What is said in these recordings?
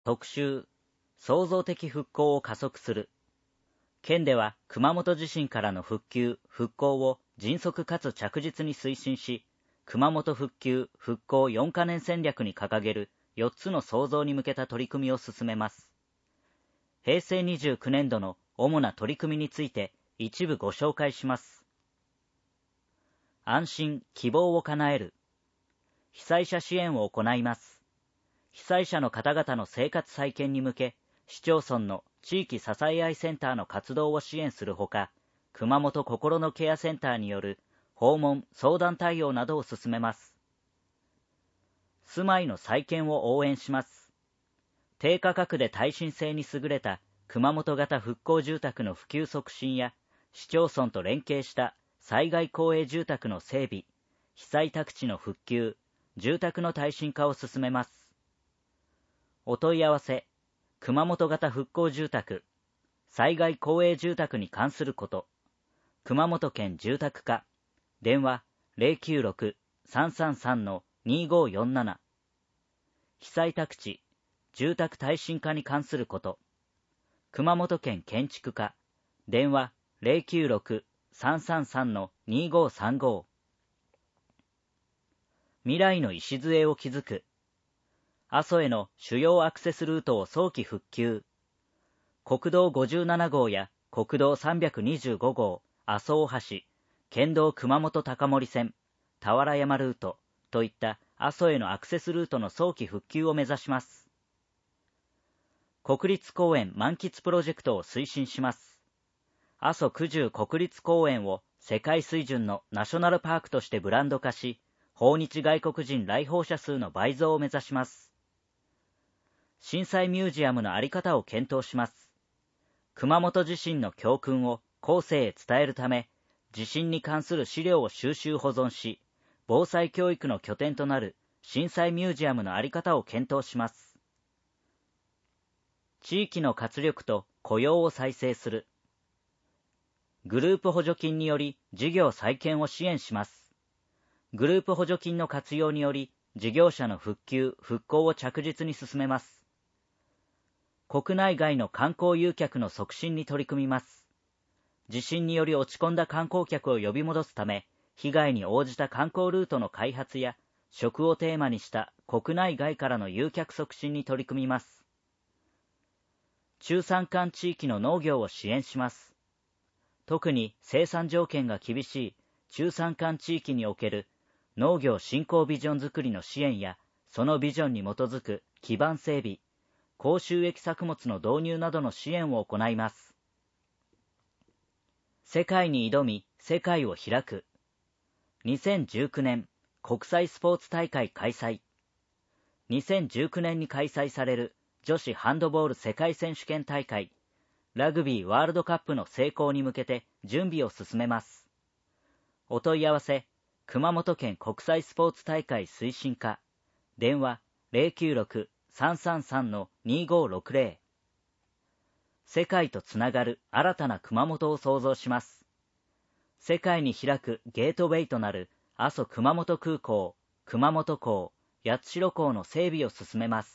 特集、創造的復興を加速する。県では熊本地震からの復旧・復興を迅速かつ着実に推進し、熊本復旧・復興4カ年戦略に掲げる4つの創造に向けた取り組みを進めます。平成29年度の主な取り組みについて一部ご紹介します。安心・希望を叶える。被災者支援を行います。被災者の方々の生活再建に向け、市町村の地域支え合いセンターの活動を支援するほか、熊本こころのケアセンターによる訪問・相談対応などを進めます。住まいの再建を応援します。低価格で耐震性に優れた熊本型復興住宅の普及促進や、市町村と連携した災害公営住宅の整備、被災宅地の復旧、住宅の耐震化を進めます。お問い合わせ、熊本型復興住宅、災害公営住宅に関すること、熊本県住宅課、電話 096-333-2547、被災宅地、住宅耐震化に関すること、熊本県建築課、電話 096-333-2535、未来の礎を築く、阿蘇への主要アクセスルートを早期復旧。国道57号や国道325号、阿蘇大橋、県道熊本高森線、俵山ルートといった阿蘇へのアクセスルートの早期復旧を目指します。国立公園満喫プロジェクトを推進します。阿蘇九十国立公園を世界水準のナショナルパークとしてブランド化し、訪日外国人来訪者数の倍増を目指します。震災ミュージアムの在り方を検討します。熊本地震の教訓を後世へ伝えるため、地震に関する資料を収集保存し、防災教育の拠点となる震災ミュージアムの在り方を検討します。地域の活力と雇用を再生する。グループ補助金により事業再建を支援します。グループ補助金の活用により、事業者の復旧・復興を着実に進めます。国内外の観光誘客の促進に取り組みます。地震により落ち込んだ観光客を呼び戻すため、被害に応じた観光ルートの開発や、食をテーマにした国内外からの誘客促進に取り組みます。中山間地域の農業を支援します。特に生産条件が厳しい中山間地域における農業振興ビジョンづくりの支援や、そのビジョンに基づく基盤整備、高収益作物の導入などの支援を行います。世界に挑み、世界を開く。2019年国際スポーツ大会開催。2019年に開催される女子ハンドボール世界選手権大会、ラグビーワールドカップの成功に向けて準備を進めます。お問い合わせ、熊本県国際スポーツ大会推進課、電話 096-333-2560。世界とつながる新たな熊本を創造します。世界に開くゲートウェイとなる阿蘇熊本空港、熊本港、八代港の整備を進めます。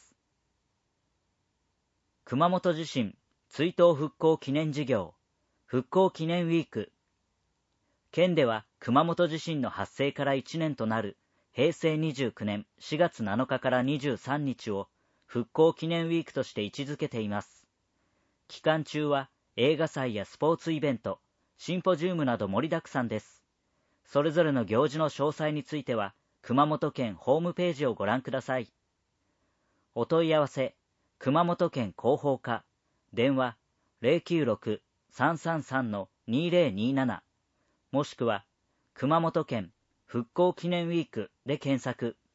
熊本地震追悼復興記念事業、復興記念ウィーク。県では熊本地震の発生から1年となる平成29年4月7日から23日を復興記念ウィークとして位置づけています。期間中は映画祭やスポーツイベント、シンポジウムなど盛りだくさんです。それぞれの行事の詳細については、熊本県ホームページをご覧ください。お問い合わせ、熊本県広報課、電話 096-333-2027、もしくは、熊本県復興記念ウィークで検索。